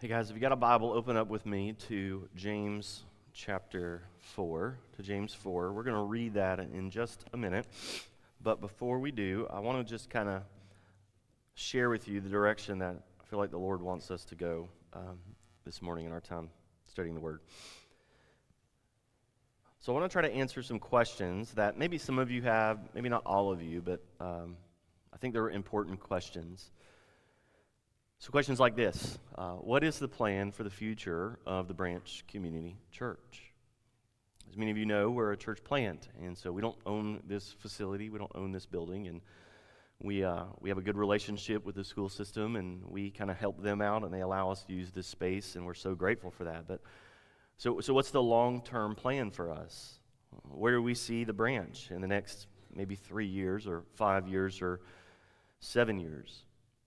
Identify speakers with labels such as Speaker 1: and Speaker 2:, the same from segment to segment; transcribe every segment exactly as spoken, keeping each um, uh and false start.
Speaker 1: Hey guys, if you got a Bible, open up with me to James chapter four. To James four. We're going to read that in just a minute. But before we do, I want to just kind of share with you the direction that I feel like the Lord wants us to go um, this morning in our time studying the Word. So I want to try to answer some questions that maybe some of you have, maybe not all of you, but um, I think they're important questions. So questions like this, uh, what is the plan for the future of the Branch Community Church? As many of you know, we're a church plant, and so we don't own this facility, we don't own this building, and we uh, we have a good relationship with the school system, and we kind of help them out, and they allow us to use this space, and we're so grateful for that. But so, so what's the long-term plan for us? Where do we see the branch in the next maybe three years, or five years, or seven years?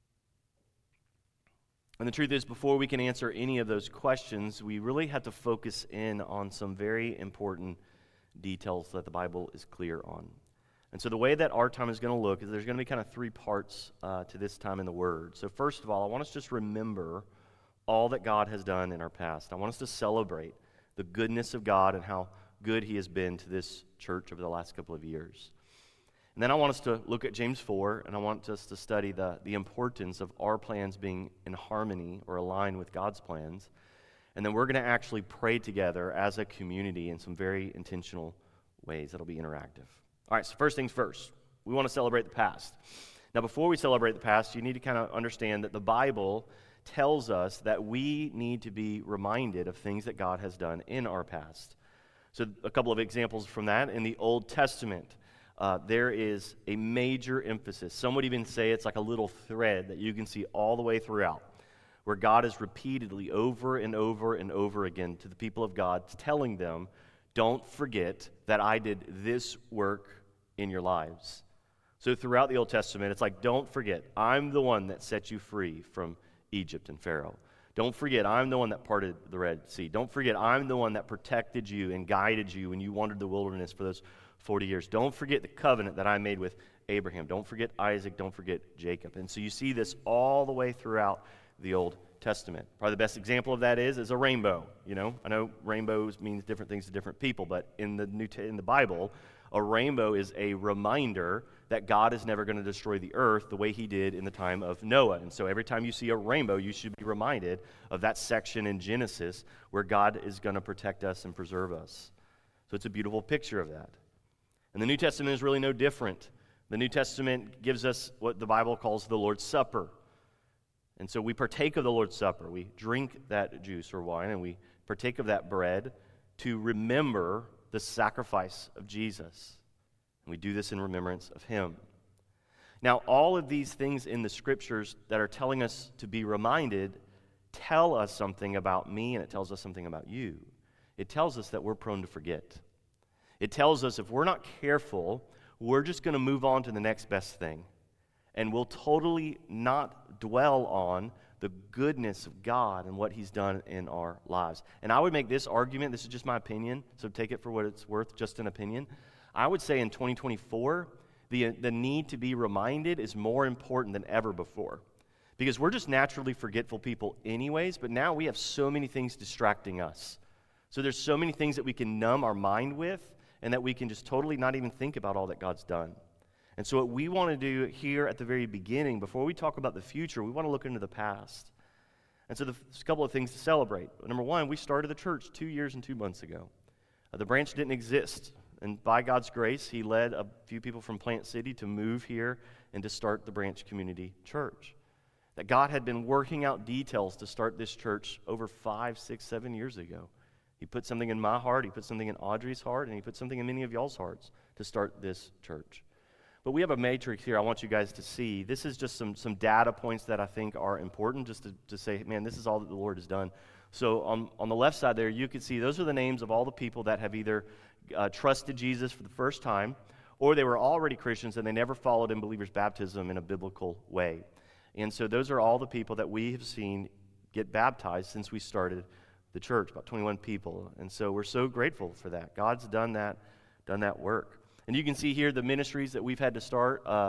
Speaker 1: And the truth is, before we can answer any of those questions, we really have to focus in on some very important details that the Bible is clear on. And so the way that our time is going to look is there's going to be kind of three parts uh, to this time in the Word. So first of all, I want us to just remember all that God has done in our past. I want us to celebrate the goodness of God and how good He has been to this church over the last couple of years. And then I want us to look at James four, and I want us to study the, the importance of our plans being in harmony or aligned with God's plans. And then we're going to actually pray together as a community in some very intentional ways that'll be interactive. All right, so first things first, we want to celebrate the past. Now, before we celebrate the past, you need to kind of understand that the Bible tells us that we need to be reminded of things that God has done in our past. So a couple of examples from that in the Old Testament. Uh, there is a major emphasis. Some would even say it's like a little thread that you can see all the way throughout, where God is repeatedly over and over and over again to the people of God, telling them, don't forget that I did this work in your lives. So throughout the Old Testament, it's like, don't forget, I'm the one that set you free from Egypt and Pharaoh. Don't forget, I'm the one that parted the Red Sea. Don't forget, I'm the one that protected you and guided you when you wandered the wilderness for those forty years. Don't forget the covenant that I made with Abraham. Don't forget Isaac. Don't forget Jacob. And so you see this all the way throughout the Old Testament. Probably the best example of that is is a rainbow. You know, I know rainbows means different things to different people, but in the New in the Bible, a rainbow is a reminder that God is never going to destroy the earth the way He did in the time of Noah. And so every time you see a rainbow, you should be reminded of that section in Genesis where God is going to protect us and preserve us. So it's a beautiful picture of that. And the New Testament is really no different. The New Testament gives us what the Bible calls the Lord's Supper. And so we partake of the Lord's Supper. We drink that juice or wine, and we partake of that bread to remember the sacrifice of Jesus. And we do this in remembrance of Him. Now, all of these things in the Scriptures that are telling us to be reminded tell us something about me, and it tells us something about you. It tells us that we're prone to forget. It tells us if we're not careful, we're just going to move on to the next best thing. And we'll totally not dwell on the goodness of God and what He's done in our lives. And I would make this argument, this is just my opinion, so take it for what it's worth, just an opinion. I would say in twenty twenty-four, the, the need to be reminded is more important than ever before. Because we're just naturally forgetful people anyways, but now we have so many things distracting us. So there's so many things that we can numb our mind with, and that we can just totally not even think about all that God's done. And so what we want to do here at the very beginning, before we talk about the future, we want to look into the past. And so there's a couple of things to celebrate. Number one, we started the church two years and two months ago. Uh, the branch didn't exist. And by God's grace, He led a few people from Plant City to move here and to start the Branch Community Church. That God had been working out details to start this church over five, six, seven years ago. He put something in my heart, He put something in Audrey's heart, and He put something in many of y'all's hearts to start this church. But we have a matrix here I want you guys to see. This is just some, some data points that I think are important just to, to say, man, this is all that the Lord has done. So on, on the left side there, you can see those are the names of all the people that have either uh, trusted Jesus for the first time, or they were already Christians and they never followed in believers' baptism in a biblical way. And so those are all the people that we have seen get baptized since we started the church, about twenty-one people. And so we're so grateful for that. God's done that, done that work. And you can see here the ministries that we've had to start. Uh,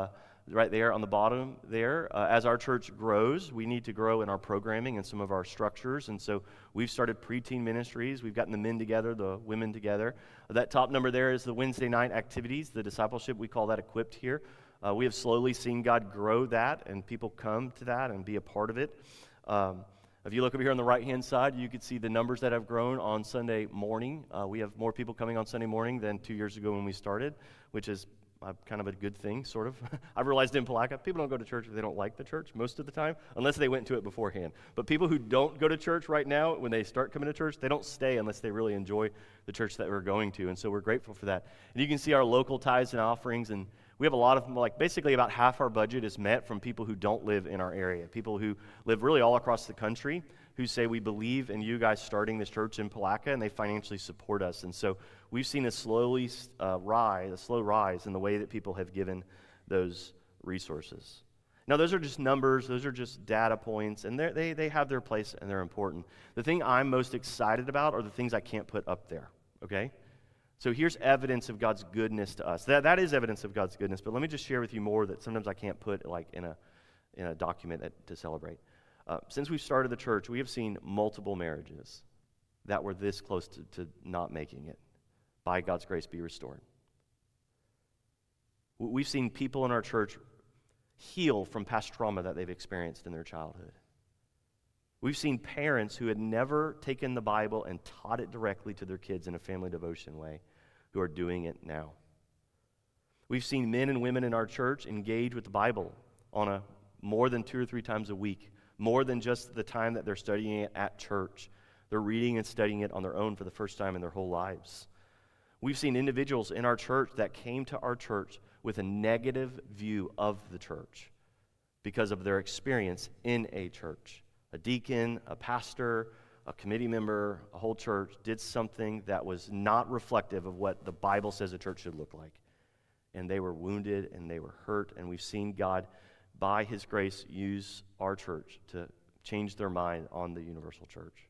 Speaker 1: right there on the bottom there. Uh, as our church grows, we need to grow in our programming and some of our structures. And so we've started preteen ministries. We've gotten the men together, the women together. That top number there is the Wednesday night activities, the discipleship. We call that Equipped here. Uh, we have slowly seen God grow that, and people come to that and be a part of it. Um, if you look over here on the right-hand side, you can see the numbers that have grown on Sunday morning. Uh, we have more people coming on Sunday morning than two years ago when we started, which is Uh, kind of a good thing, sort of. I've realized in Palatka, people don't go to church if they don't like the church most of the time, unless they went to it beforehand. But people who don't go to church right now, when they start coming to church, they don't stay unless they really enjoy the church that we're going to, and so we're grateful for that. And you can see our local tithes and offerings, and we have a lot of them, like basically about half our budget is met from people who don't live in our area, people who live really all across the country, who say, we believe in you guys starting this church in Palatka, and they financially support us. And so we've seen a slowly uh, rise, a slow rise in the way that people have given those resources. Now, those are just numbers. Those are just data points, and they they have their place, and they're important. The thing I'm most excited about are the things I can't put up there, okay? So here's evidence of God's goodness to us. That, that is evidence of God's goodness, but let me just share with you more that sometimes I can't put like in a, in a document that, to celebrate. Uh, since we started the church, we have seen multiple marriages that were this close to, to not making it, by God's grace, be restored. We've seen people in our church heal from past trauma that they've experienced in their childhood. We've seen parents who had never taken the Bible and taught it directly to their kids in a family devotion way who are doing it now. We've seen men and women in our church engage with the Bible on a more than two or three times a week, more than just the time that they're studying it at church. They're reading and studying it on their own for the first time in their whole lives. We've seen individuals in our church that came to our church with a negative view of the church because of their experience in a church. A deacon, a pastor, a committee member, a whole church did something that was not reflective of what the Bible says a church should look like. And they were wounded and they were hurt, and we've seen God, by His grace, use our church to change their mind on the universal church.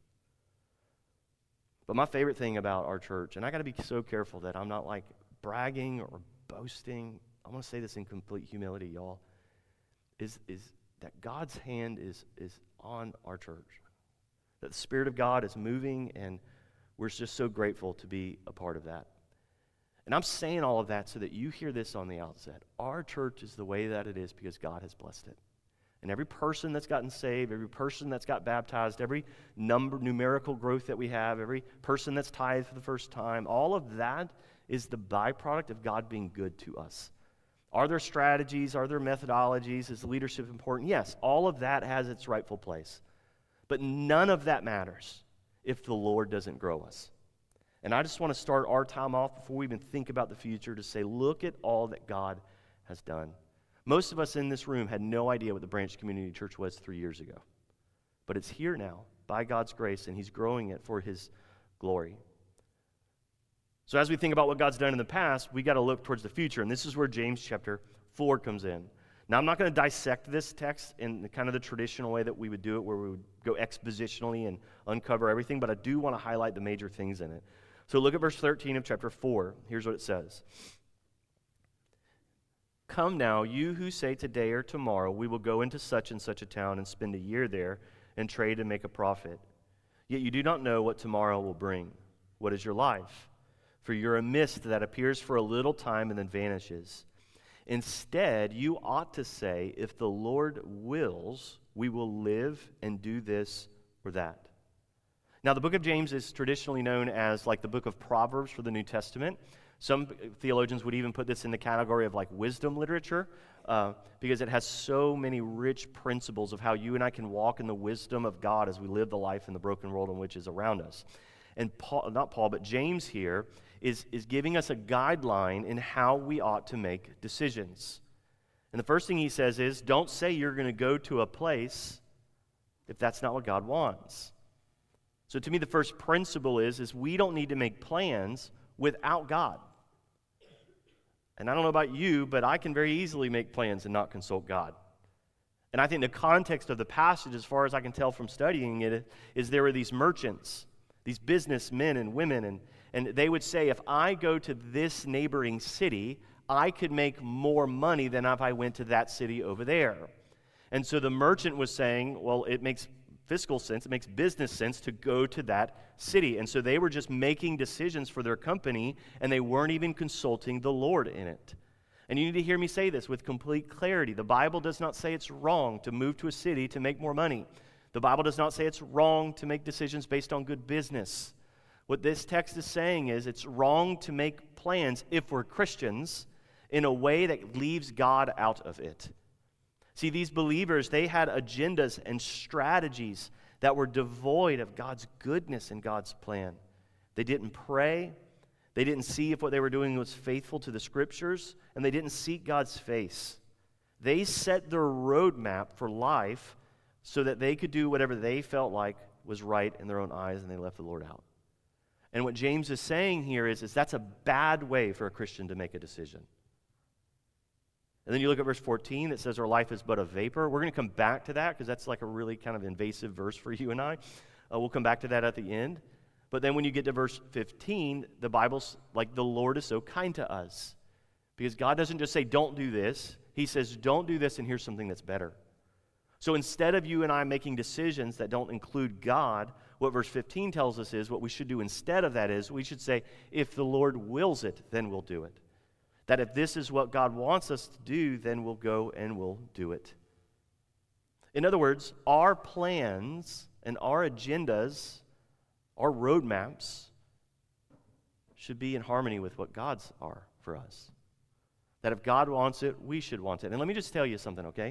Speaker 1: But my favorite thing about our church, and I got to be so careful that I'm not like bragging or boasting, I want to say this in complete humility, y'all, is, is that God's hand is, is on our church. That the Spirit of God is moving, and we're just so grateful to be a part of that. And I'm saying all of that so that you hear this on the outset. Our church is the way that it is because God has blessed it. And every person that's gotten saved, every person that's got baptized, every number, numerical growth that we have, every person that's tithed for the first time, all of that is the byproduct of God being good to us. Are there strategies? Are there methodologies? Is leadership important? Yes, all of that has its rightful place. But none of that matters if the Lord doesn't grow us. And I just want to start our time off before we even think about the future to say, look at all that God has done. Most of us in this room had no idea what the Branch Community Church was three years ago. But it's here now by God's grace, and He's growing it for His glory. So as we think about what God's done in the past, we got to look towards the future. And this is where James chapter four comes in. Now, I'm not going to dissect this text in the, kind of the traditional way that we would do it, where we would go expositionally and uncover everything, but I do want to highlight the major things in it. So look at verse thirteen of chapter four. Here's what it says. Come now, you who say today or tomorrow, we will go into such and such a town and spend a year there and trade and make a profit. Yet you do not know what tomorrow will bring. What is your life? For you're a mist that appears for a little time and then vanishes. Instead, you ought to say, if the Lord wills, we will live and do this or that. Now, the book of James is traditionally known as like the book of Proverbs for the New Testament. Some theologians would even put this in the category of like wisdom literature uh, because it has so many rich principles of how you and I can walk in the wisdom of God as we live the life in the broken world in which is around us. And Paul, not Paul, but James here is, is giving us a guideline in how we ought to make decisions. And the first thing he says is, don't say you're going to go to a place if that's not what God wants. So to me, the first principle is, is we don't need to make plans without God. And I don't know about you, but I can very easily make plans and not consult God. And I think the context of the passage, as far as I can tell from studying it, is there were these merchants, these businessmen and women, and, and they would say, if I go to this neighboring city, I could make more money than if I went to that city over there. And so the merchant was saying, well, it makes fiscal sense, it makes business sense to go to that city. And so they were just making decisions for their company, and they weren't even consulting the Lord in it. And you need to hear me say this with complete clarity. The Bible does not say it's wrong to move to a city to make more money. The Bible does not say it's wrong to make decisions based on good business. What this text is saying is it's wrong to make plans, if we're Christians, in a way that leaves God out of it. See, these believers, they had agendas and strategies that were devoid of God's goodness and God's plan. They didn't pray. They didn't see if what they were doing was faithful to the Scriptures, and they didn't seek God's face. They set their roadmap for life so that they could do whatever they felt like was right in their own eyes, and they left the Lord out. And what James is saying here is, is that's a bad way for a Christian to make a decision. And then you look at verse fourteen that says our life is but a vapor. We're going to come back to that because that's like a really kind of invasive verse for you and I. Uh, we'll come back to that at the end. But then when you get to verse fifteen, the Bible's like the Lord is so kind to us. Because God doesn't just say, don't do this. He says, don't do this, and here's something that's better. So instead of you and I making decisions that don't include God, what verse fifteen tells us is what we should do instead of that is we should say, if the Lord wills it, then we'll do it. That if this is what God wants us to do, then we'll go and we'll do it. In other words, our plans and our agendas, our roadmaps, should be in harmony with what God's are for us. That if God wants it, we should want it. And let me just tell you something, okay?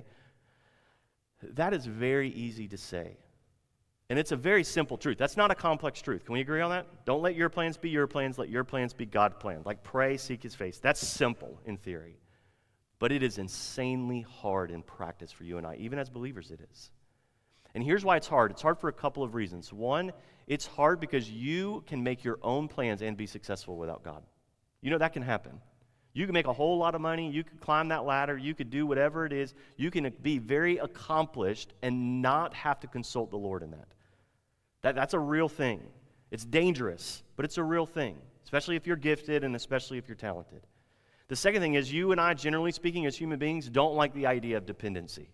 Speaker 1: That is very easy to say. And it's a very simple truth. That's not a complex truth. Can we agree on that? Don't let your plans be your plans. Let your plans be God's plans. Like pray, seek His face. That's simple in theory. But it is insanely hard in practice for you and I. Even as believers, it is. And here's why it's hard. It's hard for a couple of reasons. One, it's hard because you can make your own plans and be successful without God. You know that can happen. You can make a whole lot of money. You can climb that ladder. You could do whatever it is. You can be very accomplished and not have to consult the Lord in that. That, that's a real thing. It's dangerous, but it's a real thing, especially if you're gifted and especially if you're talented. The second thing is you and I, generally speaking, as human beings, don't like the idea of dependency.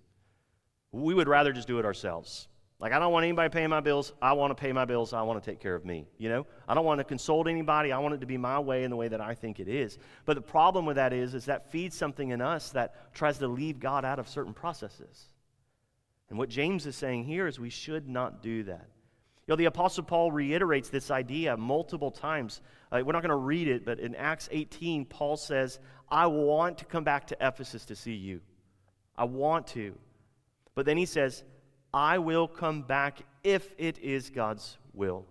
Speaker 1: We would rather just do it ourselves. Like, I don't want anybody paying my bills. I want to pay my bills. I want to take care of me, you know? I don't want to consult anybody. I want it to be my way in the way that I think it is. But the problem with that is, is that feeds something in us that tries to leave God out of certain processes. And what James is saying here is we should not do that. You know, the Apostle Paul reiterates this idea multiple times. Uh, we're not going to read it, but in Acts eighteen, Paul says, I want to come back to Ephesus to see you. I want to. But then he says, I will come back if it is God's will.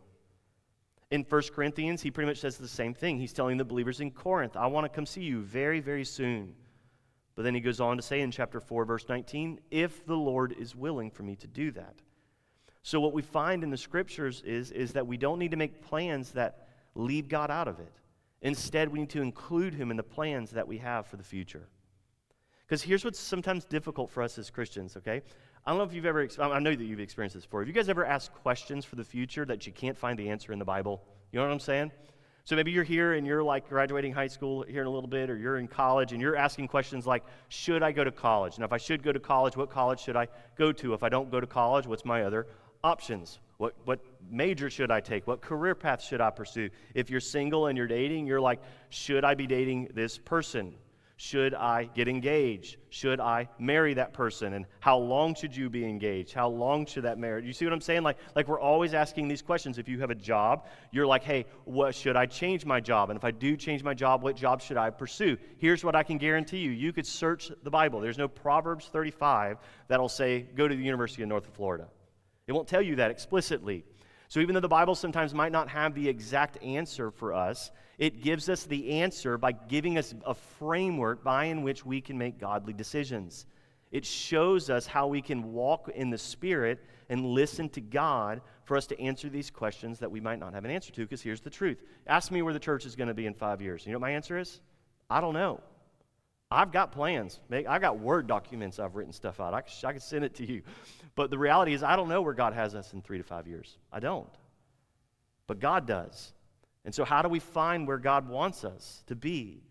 Speaker 1: In First Corinthians, he pretty much says the same thing. He's telling the believers in Corinth, I want to come see you very, very soon. But then he goes on to say in chapter four, verse nineteen, if the Lord is willing for me to do that. So what we find in the Scriptures is, is that we don't need to make plans that leave God out of it. Instead, we need to include Him in the plans that we have for the future. Because here's what's sometimes difficult for us as Christians, okay? I don't know if you've ever, I know that you've experienced this before. Have you guys ever asked questions for the future that you can't find the answer in the Bible? You know what I'm saying? So maybe you're here and you're like graduating high school here in a little bit, or you're in college and you're asking questions like, should I go to college? And if I should go to college, what college should I go to? If I don't go to college, what's my other options? What what major should I take? What career path should I pursue? If you're single and you're dating, you're like, should I be dating this person? Should I get engaged? Should I marry that person? And how long should you be engaged? How long should that marriage? You see what I'm saying? Like, like we're always asking these questions. If you have a job, you're like, hey, what should I change my job? And if I do change my job, what job should I pursue? Here's what I can guarantee you. You could search the Bible. There's no Proverbs thirty-five that'll say, go to the University of North Florida. It won't tell you that explicitly. So even though the Bible sometimes might not have the exact answer for us, it gives us the answer by giving us a framework by in which we can make godly decisions. It shows us how we can walk in the Spirit and listen to God for us to answer these questions that we might not have an answer to, because here's the truth. Ask me where the church is going to be in five years. You know what my answer is? I don't know. I've got plans. I've got Word documents I've written stuff out. I can, I can send it to you. But the reality is I don't know where God has us in three to five years. I don't. But God does. And so how do we find where God wants us to be?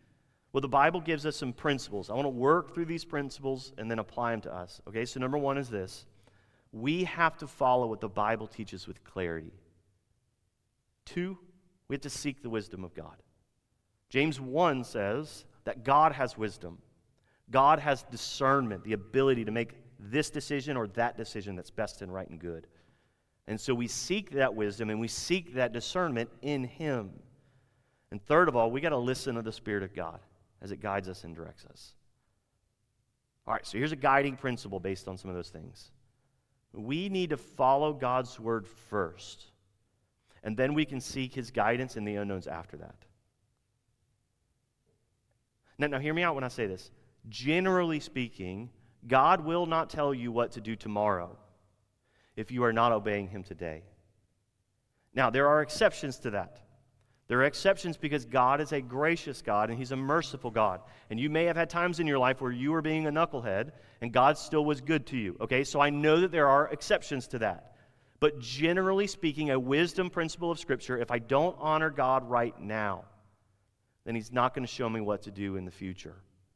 Speaker 1: Well, the Bible gives us some principles. I want to work through these principles and then apply them to us. Okay, so number one is this. We have to follow what the Bible teaches with clarity. Two, we have to seek the wisdom of God. James one says that God has wisdom. God has discernment, the ability to make this decision or that decision that's best and right and good. And so we seek that wisdom and we seek that discernment in Him. And third of all, we got to listen to the Spirit of God as it guides us and directs us. All right, so here's a guiding principle based on some of those things. We need to follow God's word first, and then we can seek His guidance in the unknowns after that. Now, now hear me out when I say this. Generally speaking, God will not tell you what to do tomorrow if you are not obeying Him today. Now, there are exceptions to that. There are exceptions because God is a gracious God and He's a merciful God. And you may have had times in your life where you were being a knucklehead and God still was good to you. Okay, so I know that there are exceptions to that. But generally speaking, a wisdom principle of Scripture, if I don't honor God right now, then He's not going to show me what to do in the future.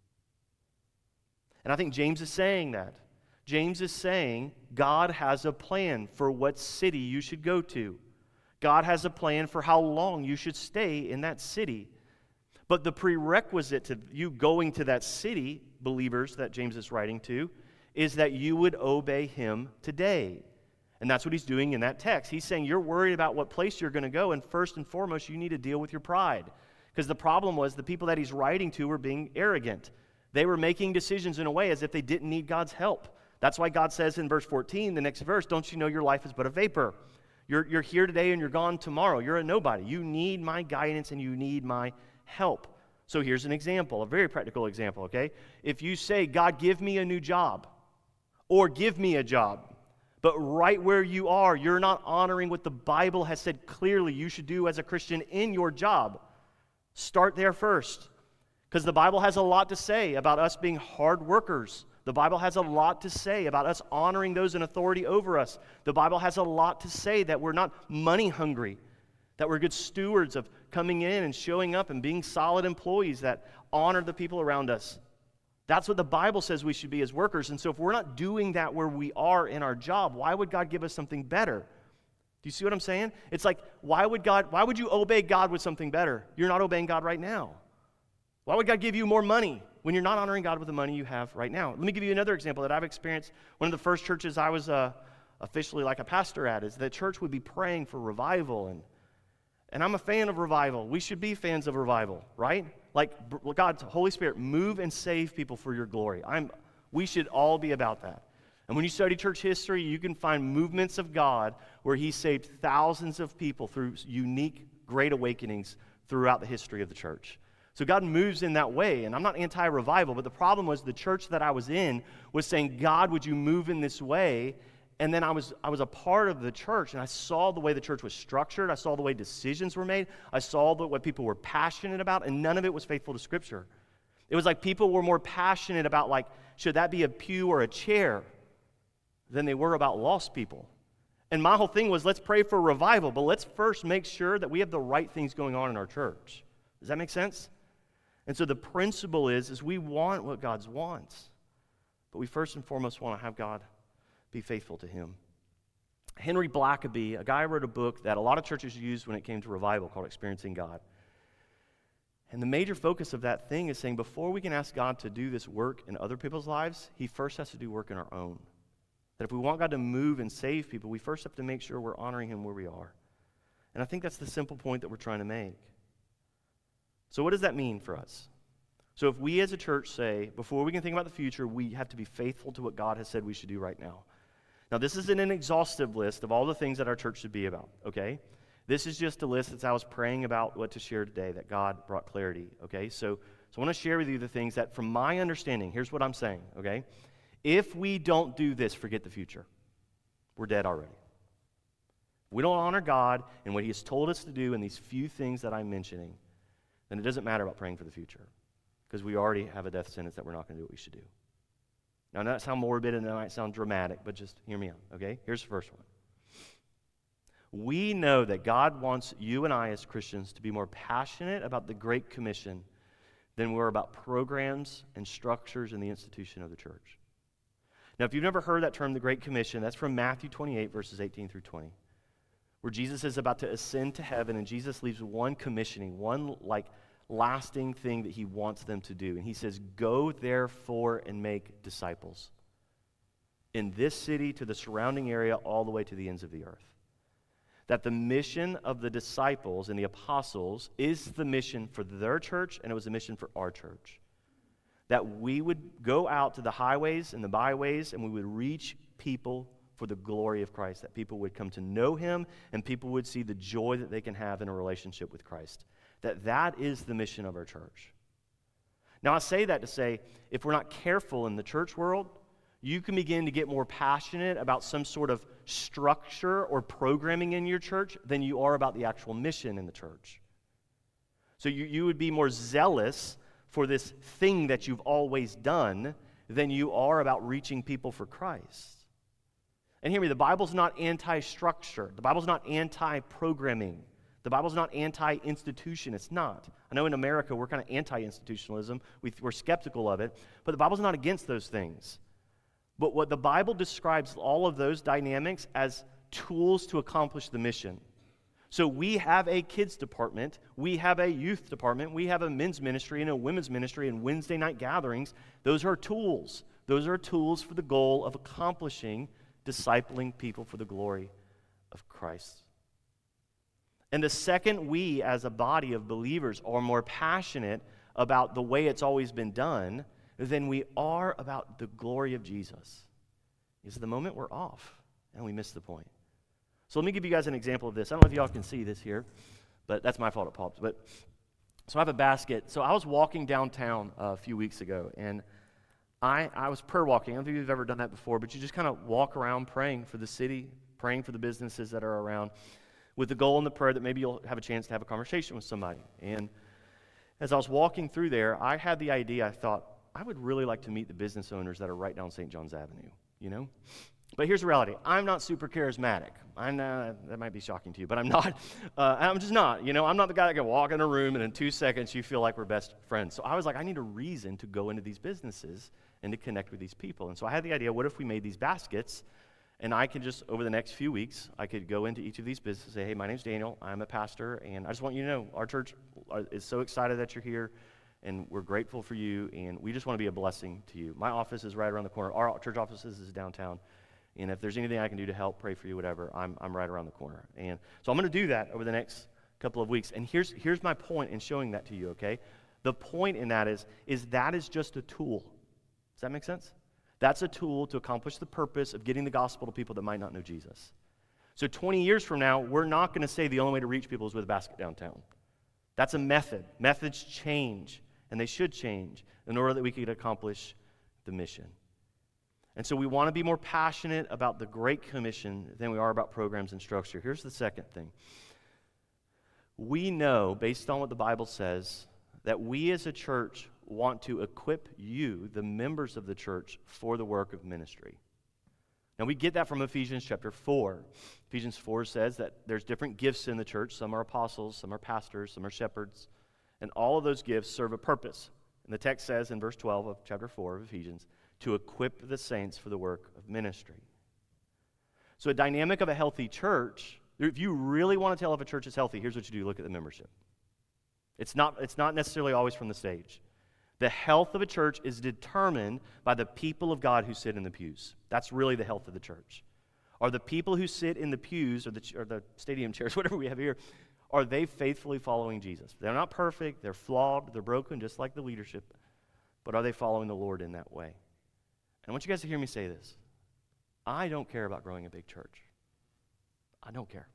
Speaker 1: And I think James is saying that. James is saying God has a plan for what city you should go to. God has a plan for how long you should stay in that city. But the prerequisite to you going to that city, believers that James is writing to, is that you would obey Him today. And that's what he's doing in that text. He's saying you're worried about what place you're going to go, and first and foremost, you need to deal with your pride. Because the problem was the people that he's writing to were being arrogant. They were making decisions in a way as if they didn't need God's help. That's why God says in verse fourteen, the next verse, don't you know your life is but a vapor? You're, you're here today and you're gone tomorrow. You're a nobody. You need my guidance and you need my help. So here's an example, a very practical example, okay? If you say, God, give me a new job, or give me a job, but right where you are, you're not honoring what the Bible has said clearly you should do as a Christian in your job, start there first. Because the Bible has a lot to say about us being hard workers. The Bible has a lot to say about us honoring those in authority over us. The Bible has a lot to say that we're not money hungry, that we're good stewards of coming in and showing up and being solid employees that honor the people around us. That's what the Bible says we should be as workers. And so if we're not doing that where we are in our job, why would God give us something better? Do you see what I'm saying? It's like, why would God, why would you obey God with something better? You're not obeying God right now. Why would God give you more money when you're not honoring God with the money you have right now? Let me give you another example that I've experienced. One of the first churches I was uh, officially like a pastor at is the church would be praying for revival. And, and I'm a fan of revival. We should be fans of revival, right? Like, God, Holy Spirit, move and save people for your glory. I'm, we should all be about that. And when you study church history, you can find movements of God where He saved thousands of people through unique, great awakenings throughout the history of the church. So God moves in that way, and I'm not anti-revival, but the problem was the church that I was in was saying, God, would you move in this way? And then I was I was a part of the church, and I saw the way the church was structured. I saw the way decisions were made. I saw the, what people were passionate about, and none of it was faithful to Scripture. It was like people were more passionate about, like, should that be a pew or a chair than they were about lost people. And my whole thing was, let's pray for revival, but let's first make sure that we have the right things going on in our church. Does that make sense? And so the principle is, is we want what God wants, but we first and foremost want to have God be faithful to Him. Henry Blackaby, a guy wrote a book that a lot of churches used when it came to revival called Experiencing God. And the major focus of that thing is saying before we can ask God to do this work in other people's lives, He first has to do work in our own. That if we want God to move and save people, we first have to make sure we're honoring Him where we are. And I think that's the simple point that we're trying to make. So what does that mean for us? So if we as a church say, before we can think about the future, we have to be faithful to what God has said we should do right now. Now, this isn't an exhaustive list of all the things that our church should be about, okay? This is just a list as I was praying about what to share today, that God brought clarity, okay? So, so I want to share with you the things that, from my understanding, here's what I'm saying, okay? If we don't do this, forget the future. We're dead already. If we don't honor God and what He has told us to do in these few things that I'm mentioning, then it doesn't matter about praying for the future because we already have a death sentence that we're not going to do what we should do. Now, that might sound morbid and that might sound dramatic, but just hear me out, okay? Here's the first one. We know that God wants you and I as Christians to be more passionate about the Great Commission than we're about programs and structures and the institution of the church. Now, if you've never heard that term, the Great Commission, that's from Matthew twenty-eight, verses eighteen through twenty, where Jesus is about to ascend to heaven, and Jesus leaves one commissioning, one like lasting thing that he wants them to do. And he says, "Go therefore and make disciples in this city to the surrounding area all the way to the ends of the earth." That the mission of the disciples and the apostles is the mission for their church, and it was a mission for our church. That we would go out to the highways and the byways, and we would reach people for the glory of Christ. That people would come to know him, and people would see the joy that they can have in a relationship with Christ. That that is the mission of our church. Now, I say that to say, if we're not careful in the church world, you can begin to get more passionate about some sort of structure or programming in your church than you are about the actual mission in the church. So you, you would be more zealous for this thing that you've always done than you are about reaching people for Christ. And hear me, the Bible's not anti-structure. The Bible's not anti-programming. The Bible's not anti-institution. It's not. I know in America we're kind of anti-institutionalism. We, we're skeptical of it. But the Bible's not against those things. But what the Bible describes all of those dynamics as tools to accomplish the mission. So we have a kids department, we have a youth department, we have a men's ministry and a women's ministry and Wednesday night gatherings. Those are tools. Those are tools for the goal of accomplishing, discipling people for the glory of Christ. And the second we as a body of believers are more passionate about the way it's always been done than we are about the glory of Jesus, is the moment we're off and we miss the point. So let me give you guys an example of this. I don't know if y'all can see this here, but that's my fault it popped. But so I have a basket. So I was walking downtown uh, a few weeks ago, and I, I was prayer walking. I don't think you've ever done that before, but you just kind of walk around praying for the city, praying for the businesses that are around, with the goal in the prayer that maybe you'll have a chance to have a conversation with somebody. And as I was walking through there, I had the idea, I thought, I would really like to meet the business owners that are right down Saint John's Avenue, you know? But here's the reality. I'm not super charismatic. I'm not, that might be shocking to you, but I'm not. Uh, I'm just not, you know? I'm not the guy that can walk in a room and in two seconds you feel like we're best friends. So I was like, I need a reason to go into these businesses and to connect with these people. And so I had the idea, what if we made these baskets, and I could just, over the next few weeks, I could go into each of these businesses and say, hey, my name's Daniel, I'm a pastor, and I just want you to know, our church is so excited that you're here, and we're grateful for you, and we just want to be a blessing to you. My office is right around the corner. Our church office is downtown, and if there's anything I can do to help, pray for you, whatever, I'm I'm right around the corner. And so I'm going to do that over the next couple of weeks. And here's here's my point in showing that to you, okay? The point in that is, is that is just a tool. Does that make sense? That's a tool to accomplish the purpose of getting the gospel to people that might not know Jesus. So twenty years from now, we're not going to say the only way to reach people is with a basket downtown. That's a method. Methods change. And they should change in order that we could accomplish the mission. And so we want to be more passionate about the Great Commission than we are about programs and structure. Here's the second thing. We know, based on what the Bible says, that we as a church want to equip you, the members of the church, for the work of ministry. Now we get that from Ephesians chapter four. Ephesians four says that there's different gifts in the church. Some are apostles, some are pastors, some are shepherds. And all of those gifts serve a purpose. And the text says in verse twelve of chapter four of Ephesians, to equip the saints for the work of ministry. So a dynamic of a healthy church, if you really want to tell if a church is healthy, here's what you do. Look at the membership. It's not, it's not necessarily always from the stage. The health of a church is determined by the people of God who sit in the pews. That's really the health of the church. Are the people who sit in the pews or the, or the stadium chairs, whatever we have here, are they faithfully following Jesus? They're not perfect, they're flawed, they're broken, just like the leadership. But are they following the Lord in that way? And I want you guys to hear me say this. I don't care about growing a big church. I don't care.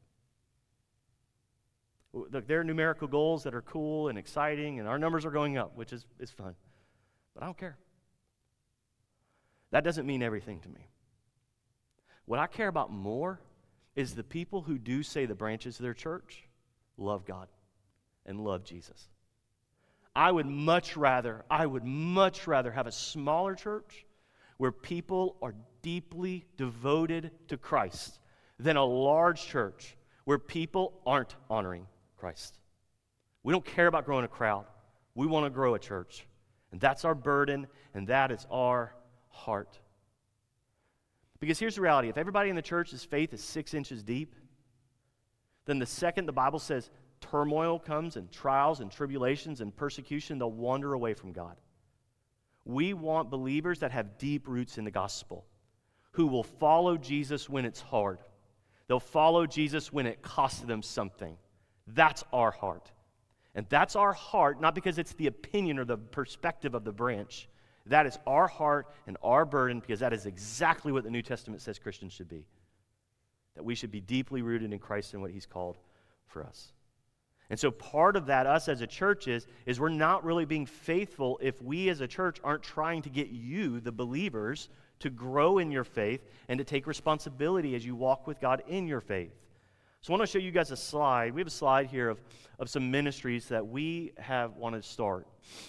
Speaker 1: Look, there are numerical goals that are cool and exciting, and our numbers are going up, which is, is fun. But I don't care. That doesn't mean everything to me. What I care about more is the people who do say the branches of their church love God and love Jesus. I would much rather, I would much rather have a smaller church where people are deeply devoted to Christ than a large church where people aren't honoring Christ. We don't care about growing a crowd. We want to grow a church. And that's our burden, and that is our heart. Because here's the reality. If everybody in the church's faith is six inches deep, then the second the Bible says turmoil comes and trials and tribulations and persecution, they'll wander away from God. We want believers that have deep roots in the gospel, who will follow Jesus when it's hard. They'll follow Jesus when it costs them something. That's our heart. And that's our heart, not because it's the opinion or the perspective of the branch. That is our heart and our burden, because that is exactly what the New Testament says Christians should be. That we should be deeply rooted in Christ and what He's called for us. And so part of that, us as a church, is, is we're not really being faithful if we as a church aren't trying to get you, the believers, to grow in your faith and to take responsibility as you walk with God in your faith. So I want to show you guys a slide. We have a slide here of, of some ministries that we have wanted to start.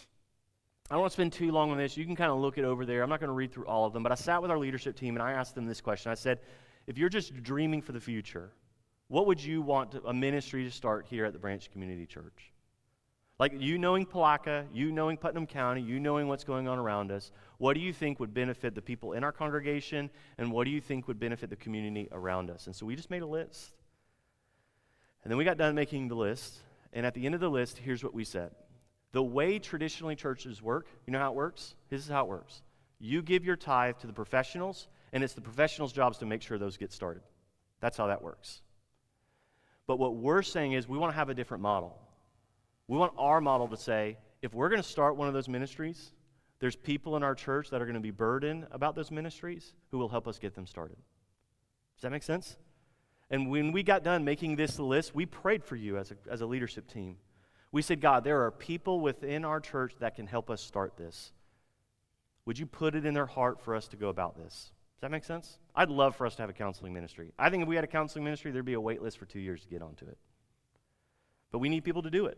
Speaker 1: I don't want to spend too long on this. You can kind of look it over there. I'm not going to read through all of them, but I sat with our leadership team and I asked them this question. I said, if you're just dreaming for the future, what would you want to, a ministry to start here at the Branch Community Church? Like you knowing Palatka, you knowing Putnam County, you knowing what's going on around us, what do you think would benefit the people in our congregation, and what do you think would benefit the community around us? And so we just made a list. And then we got done making the list, and at the end of the list, here's what we said. The way traditionally churches work, you know how it works? This is how it works. You give your tithe to the professionals, and it's the professionals' jobs to make sure those get started. That's how that works. But what we're saying is we want to have a different model. We want our model to say, if we're going to start one of those ministries, there's people in our church that are going to be burdened about those ministries who will help us get them started. Does that make sense? And when we got done making this list, we prayed for you as a, as a leadership team. We said, God, there are people within our church that can help us start this. Would you put it in their heart for us to go about this? Does that make sense? I'd love for us to have a counseling ministry. I think if we had a counseling ministry, there'd be a wait list for two years to get onto it. But we need people to do it.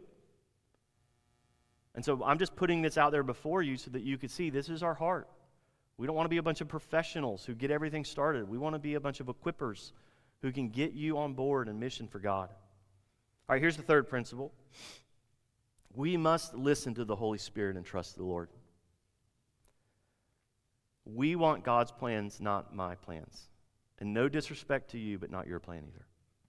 Speaker 1: And so I'm just putting this out there before you so that you could see this is our heart. We don't want to be a bunch of professionals who get everything started. We want to be a bunch of equippers who can get you on board and mission for God. All right, here's the third principle. We must listen to the Holy Spirit and trust the Lord. We want God's plans, not my plans. And no disrespect to you, but not your plan either.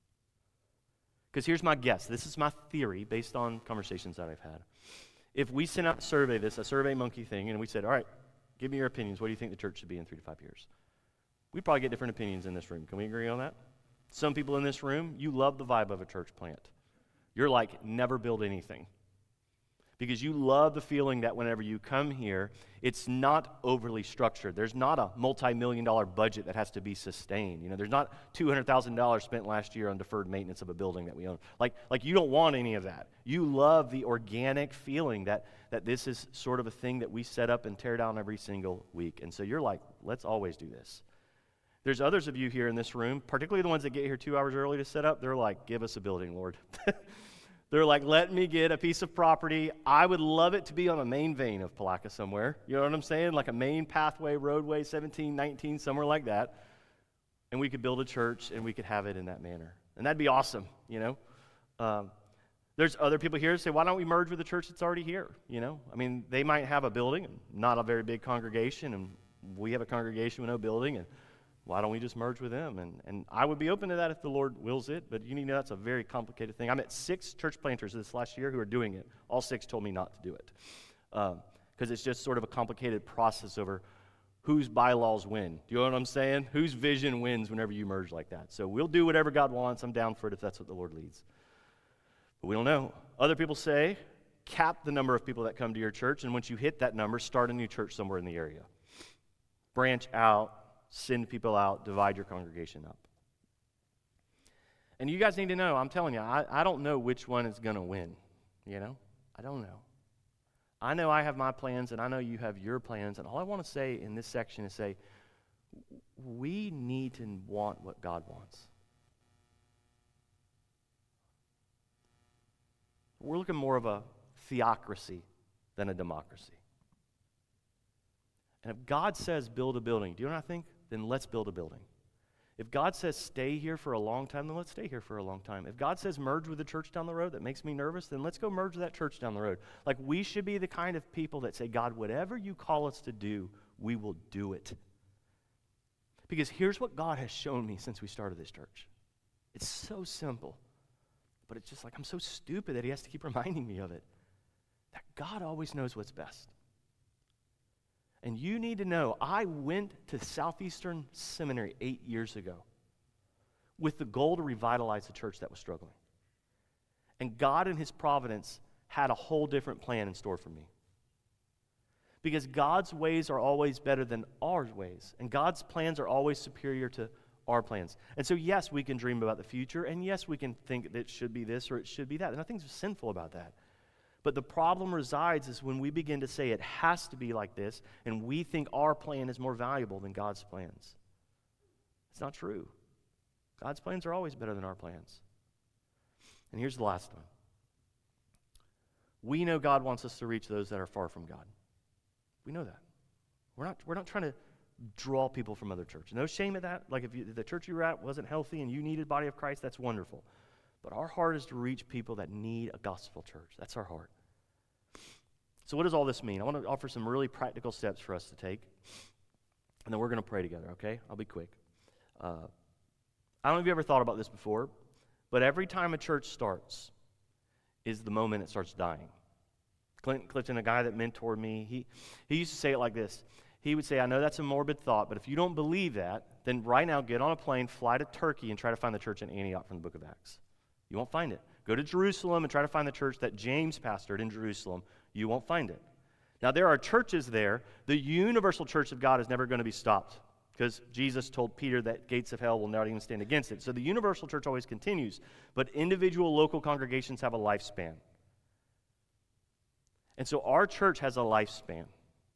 Speaker 1: Because here's my guess. This is my theory based on conversations that I've had. If we sent out a survey, this, a Survey Monkey thing, and we said, all right, give me your opinions. What do you think the church should be in three to five years? We'd probably get different opinions in this room. Can we agree on that? Some people in this room, you love the vibe of a church plant. You're like, never build anything. Because you love the feeling that whenever you come here, it's not overly structured. There's not a multi-million dollar budget that has to be sustained. You know, there's not two hundred thousand dollars spent last year on deferred maintenance of a building that we own. Like, like you don't want any of that. You love the organic feeling that, that this is sort of a thing that we set up and tear down every single week. And so you're like, let's always do this. There's others of you here in this room, particularly the ones that get here two hours early to set up, they're like, give us a building, Lord. They're like, let me get a piece of property. I would love it to be on a main vein of Palatka somewhere. You know what I'm saying? Like a main pathway, roadway, seventeen, nineteen, somewhere like that. And we could build a church and we could have it in that manner. And that'd be awesome, you know? Um, there's other people here who say, why don't we merge with the church that's already here? You know? I mean, they might have a building, not a very big congregation, and we have a congregation with no building, and why don't we just merge with them? And and I would be open to that if the Lord wills it, but you need to know that's a very complicated thing. I met six church planters this last year who are doing it. All six told me not to do it because um, it's just sort of a complicated process over whose bylaws win. Do you know what I'm saying? Whose vision wins whenever you merge like that. So we'll do whatever God wants. I'm down for it if that's what the Lord leads. But we don't know. Other people say, cap the number of people that come to your church, and once you hit that number, start a new church somewhere in the area. Branch out. Send people out, divide your congregation up. And you guys need to know, I'm telling you, I, I don't know which one is going to win, you know? I don't know. I know I have my plans, and I know you have your plans, and all I want to say in this section is say, we need to want what God wants. We're looking more of a theocracy than a democracy. And if God says build a building, do you know what I think? Then let's build a building. If God says stay here for a long time, then let's stay here for a long time. If God says merge with the church down the road that makes me nervous, then let's go merge with that church down the road. Like, we should be the kind of people that say, God, whatever you call us to do, we will do it. Because here's what God has shown me since we started this church. It's so simple, but it's just like I'm so stupid that he has to keep reminding me of it. That God always knows what's best. And you need to know, I went to Southeastern Seminary eight years ago with the goal to revitalize a church that was struggling. And God in his providence had a whole different plan in store for me. Because God's ways are always better than our ways. And God's plans are always superior to our plans. And so yes, we can dream about the future, and yes, we can think that it should be this or it should be that. And nothing's sinful about that. But the problem resides is when we begin to say it has to be like this, and we think our plan is more valuable than God's plans. It's not true. God's plans are always better than our plans. And here's the last one. We know God wants us to reach those that are far from God. We know that. We're not, we're not trying to draw people from other churches. No shame at that. Like if, you, if the church you were at wasn't healthy and you needed body of Christ, that's wonderful. But our heart is to reach people that need a gospel church. That's our heart. So what does all this mean? I want to offer some really practical steps for us to take. And then we're going to pray together, okay? I'll be quick. Uh, I don't know if you ever thought about this before, but every time a church starts is the moment it starts dying. Clinton Clifton, a guy that mentored me, he, he used to say it like this. He would say, I know that's a morbid thought, but if you don't believe that, then right now get on a plane, fly to Turkey, and try to find the church in Antioch from the book of Acts. You won't find it. Go to Jerusalem and try to find the church that James pastored in Jerusalem. You won't find it. Now, there are churches there. The universal church of God is never going to be stopped because Jesus told Peter that gates of hell will not even stand against it. So the universal church always continues, but individual local congregations have a lifespan. And so our church has a lifespan.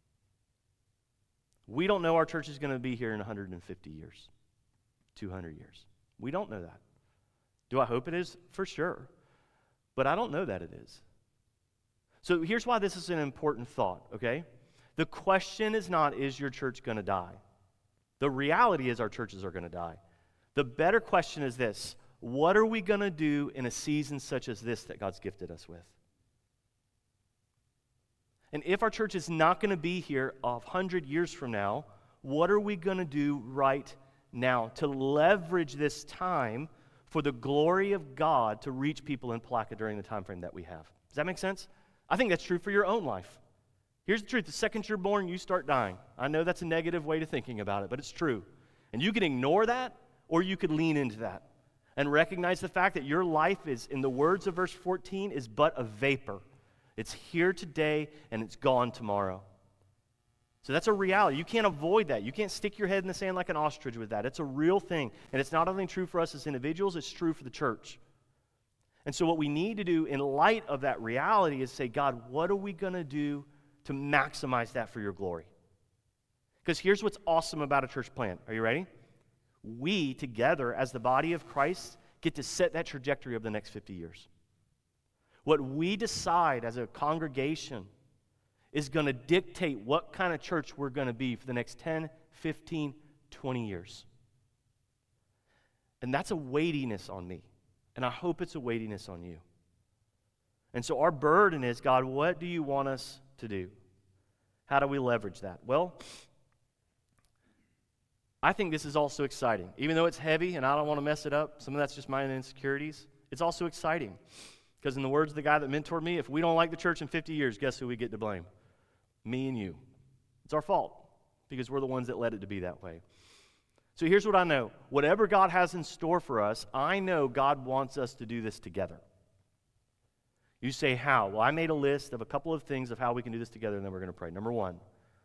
Speaker 1: We don't know our church is going to be here in one hundred fifty years, two hundred years. We don't know that. Do I hope it is? For sure. But I don't know that it is. So here's why this is an important thought, okay? The question is not, is your church going to die? The reality is our churches are going to die. The better question is this: what are we going to do in a season such as this that God's gifted us with? And if our church is not going to be here a hundred years from now, what are we going to do right now to leverage this time for the glory of God to reach people in Palatka during the time frame that we have? Does that make sense? I think that's true for your own life. Here's the truth. The second you're born, you start dying. I know that's a negative way to thinking about it, but it's true. And you can ignore that, or you could lean into that and recognize the fact that your life is, in the words of verse fourteen, is but a vapor. It's here today, and it's gone tomorrow. So that's a reality. You can't avoid that. You can't stick your head in the sand like an ostrich with that. It's a real thing. And it's not only true for us as individuals, it's true for the church. And so what we need to do in light of that reality is say, God, what are we going to do to maximize that for your glory? Because here's what's awesome about a church plant. Are you ready? We, together, as the body of Christ, get to set that trajectory of the next fifty years. What we decide as a congregation is going to dictate what kind of church we're going to be for the next ten, fifteen, twenty years. And that's a weightiness on me. And I hope it's a weightiness on you. And so our burden is, God, what do you want us to do? How do we leverage that? Well, I think this is also exciting. Even though it's heavy and I don't want to mess it up, some of that's just my insecurities, it's also exciting. Because in the words of the guy that mentored me, if we don't like the church in fifty years, guess who we get to blame? Me and you. It's our fault because we're the ones that led it to be that way. So here's what I know. Whatever God has in store for us, I know God wants us to do this together. You say, how? Well, I made a list of a couple of things of how we can do this together, and then we're going to pray. Number one,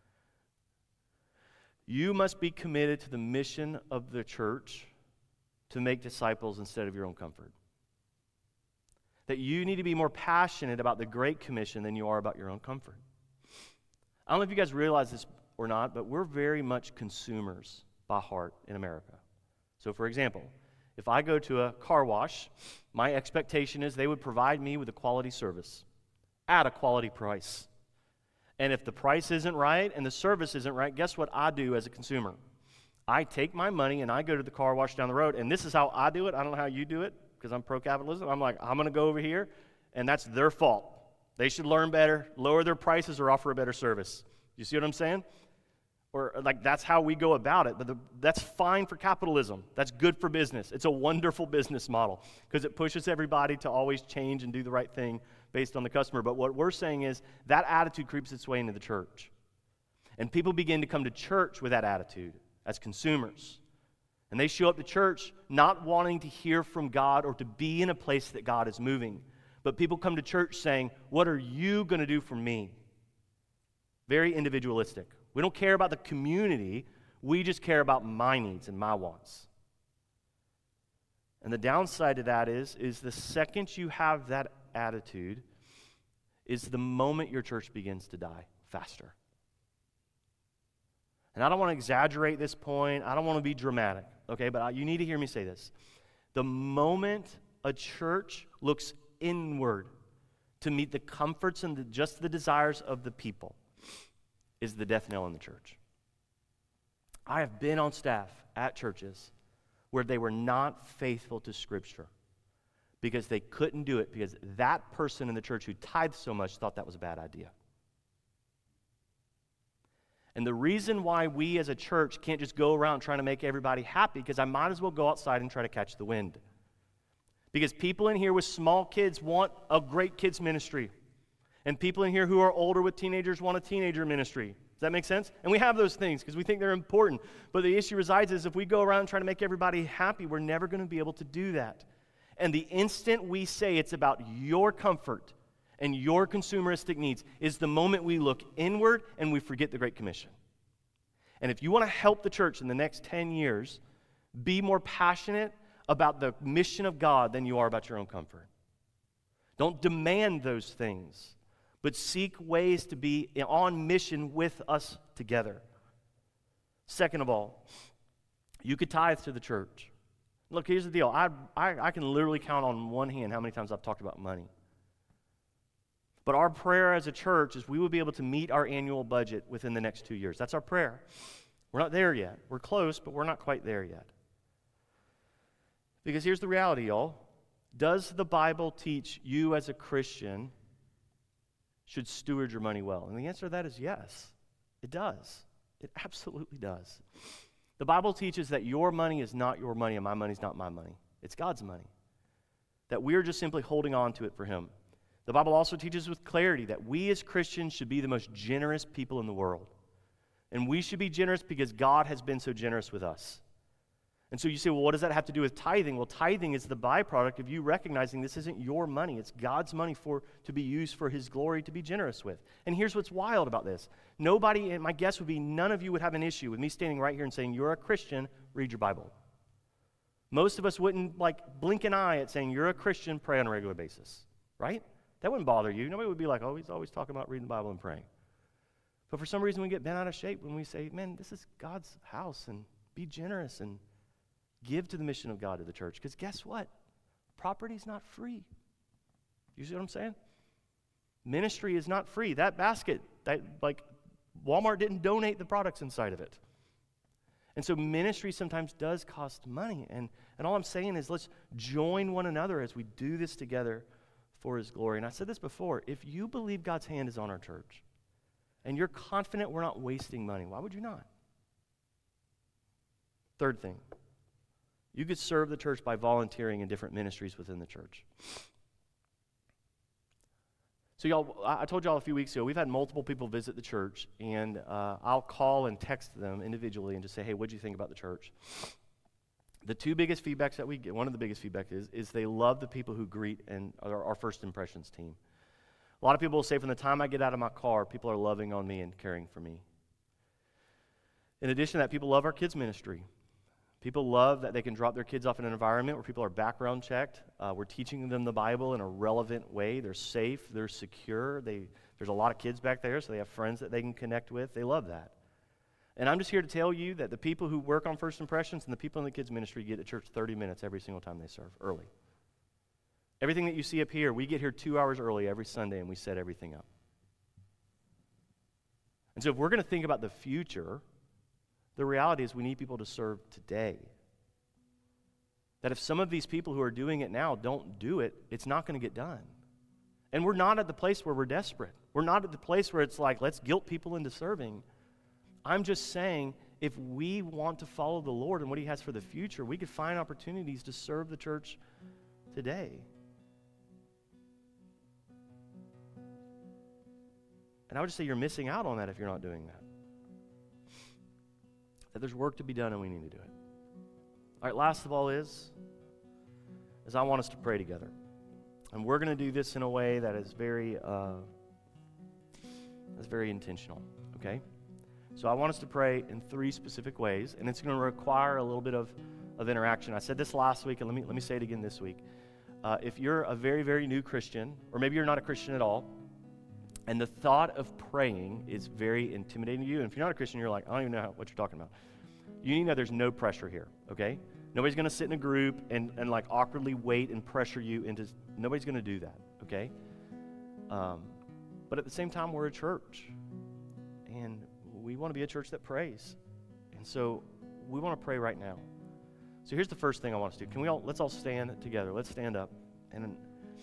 Speaker 1: you must be committed to the mission of the church to make disciples instead of your own comfort. That you need to be more passionate about the Great Commission than you are about your own comfort. I don't know if you guys realize this or not, but we're very much consumers by heart in America. So for example, if I go to a car wash, my expectation is they would provide me with a quality service at a quality price. And if the price isn't right and the service isn't right, guess what I do as a consumer? I take my money and I go to the car wash down the road, and this is how I do it. I don't know how you do it because I'm pro-capitalism. I'm like, I'm going to go over here, and that's their fault. They should learn better, lower their prices, or offer a better service. You see what I'm saying? Or like that's how we go about it. But the, that's fine for capitalism. That's good for business. It's a wonderful business model because it pushes everybody to always change and do the right thing based on the customer. But what we're saying is that attitude creeps its way into the church. And people begin to come to church with that attitude as consumers. And they show up to church not wanting to hear from God or to be in a place that God is moving. But people come to church saying, what are you going to do for me? Very individualistic. We don't care about the community. We just care about my needs and my wants. And the downside to that is, is the second you have that attitude is the moment your church begins to die faster. And I don't want to exaggerate this point. I don't want to be dramatic, okay? But I, you need to hear me say this. The moment a church looks inward to meet the comforts and the, just the desires of the people is the death knell in the church. I have been on staff at churches where they were not faithful to Scripture because they couldn't do it because that person in the church who tithed so much thought that was a bad idea. And the reason why we as a church can't just go around trying to make everybody happy, because I might as well go outside and try to catch the wind. Because people in here with small kids want a great kids ministry. And people in here who are older with teenagers want a teenager ministry. Does that make sense? And we have those things because we think they're important. But the issue resides is if we go around trying to make everybody happy, we're never going to be able to do that. And the instant we say it's about your comfort and your consumeristic needs is the moment we look inward and we forget the Great Commission. And if you want to help the church in the next ten years be more passionate about the mission of God than you are about your own comfort. Don't demand those things, but seek ways to be on mission with us together. Second of all, you could tithe to the church. Look, here's the deal. I, I, I can literally count on one hand how many times I've talked about money. But our prayer as a church is we will be able to meet our annual budget within the next two years. That's our prayer. We're not there yet. We're close, but we're not quite there yet. Because here's the reality, y'all. Does the Bible teach you as a Christian should steward your money well? And the answer to that is yes. It does. It absolutely does. The Bible teaches that your money is not your money and my money is not my money. It's God's money. That we are just simply holding on to it for Him. The Bible also teaches with clarity that we as Christians should be the most generous people in the world. And we should be generous because God has been so generous with us. And so you say, well, what does that have to do with tithing? Well, tithing is the byproduct of you recognizing this isn't your money. It's God's money for to be used for His glory to be generous with. And here's what's wild about this. Nobody, and my guess would be none of you would have an issue with me standing right here and saying, you're a Christian, read your Bible. Most of us wouldn't like blink an eye at saying, you're a Christian, pray on a regular basis, right? That wouldn't bother you. Nobody would be like, oh, he's always talking about reading the Bible and praying. But for some reason we get bent out of shape when we say, man, this is God's house and be generous and give to the mission of God to the church. Because guess what? Property's not free. You see what I'm saying? Ministry is not free. That basket, that like Walmart didn't donate the products inside of it. And so ministry sometimes does cost money. And, and all I'm saying is let's join one another as we do this together for His glory. And I said this before, if you believe God's hand is on our church and you're confident we're not wasting money, why would you not? Third thing, you could serve the church by volunteering in different ministries within the church. So y'all, I told y'all a few weeks ago, we've had multiple people visit the church, and uh, I'll call and text them individually and just say, hey, what'd you think about the church? The two biggest feedbacks that we get, one of the biggest feedbacks is, is they love the people who greet and are our first impressions team. A lot of people will say from the time I get out of my car, people are loving on me and caring for me. In addition to that, people love our kids ministry. People love that they can drop their kids off in an environment where people are background checked. Uh, we're teaching them the Bible in a relevant way. They're safe. They're secure. They, there's a lot of kids back there, so they have friends that they can connect with. They love that. And I'm just here to tell you that the people who work on First Impressions and the people in the kids ministry get to church thirty minutes every single time they serve, early. Everything that you see up here, we get here two hours early every Sunday and we set everything up. And so if we're going to think about the future, The reality is we need people to serve today. That if some of these people who are doing it now don't do it, it's not going to get done. And we're not at the place where we're desperate. We're not at the place where it's like, let's guilt people into serving. I'm just saying, if we want to follow the Lord and what he has for the future, we could find opportunities to serve the church today. And I would just say you're missing out on that if you're not doing that. That there's work to be done and we need to do it. All right, last of all is, is I want us to pray together. And we're going to do this in a way that is very, uh, that's very intentional, okay? So I want us to pray in three specific ways, and it's going to require a little bit of, of interaction. I said this last week, and let me, let me say it again this week. Uh, if you're a very, very new Christian, or maybe you're not a Christian at all, and the thought of praying is very intimidating to you, and if you're not a Christian, you're like, I don't even know how, what you're talking about. You need to know there's no pressure here, okay? Nobody's going to sit in a group and, and like awkwardly wait and pressure you into, nobody's going to do that, okay? Um, but at the same time, we're a church, and we want to be a church that prays. And so we want to pray right now. So here's the first thing I want us to do. Can we all, let's all stand together. Let's stand up. And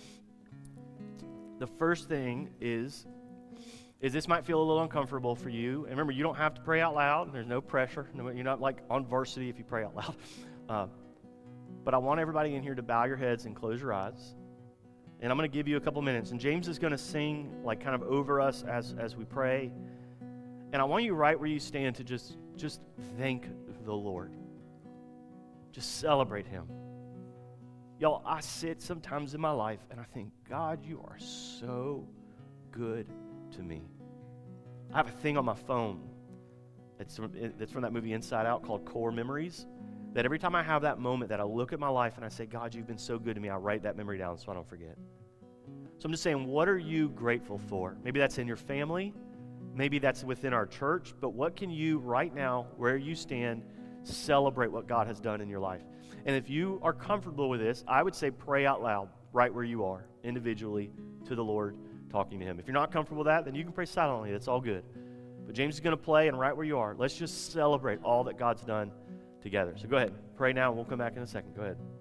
Speaker 1: the first thing is, is this might feel a little uncomfortable for you. And remember, you don't have to pray out loud. There's no pressure. No, you're not like on varsity if you pray out loud. Uh, but I want everybody in here to bow your heads and close your eyes. And I'm going to give you a couple minutes. And James is going to sing like kind of over us as, as we pray. And I want you right where you stand to just, just thank the Lord. Just celebrate him. Y'all, I sit sometimes in my life and I think, God, you are so good to me. I have a thing on my phone that's from, that's from that movie Inside Out called Core Memories, that every time I have that moment that I look at my life and I say, God, you've been so good to me, I write that memory down so I don't forget. So I'm just saying, what are you grateful for? Maybe that's in your family. Maybe that's within our church. But what can you right now, where you stand, celebrate what God has done in your life? And if you are comfortable with this, I would say pray out loud right where you are, individually, to the Lord, talking to him. If you're not comfortable with that, then you can pray silently. That's all good. But James is going to play, and right where you are, let's just celebrate all that God's done together. So go ahead. Pray now, and we'll come back in a second. Go ahead.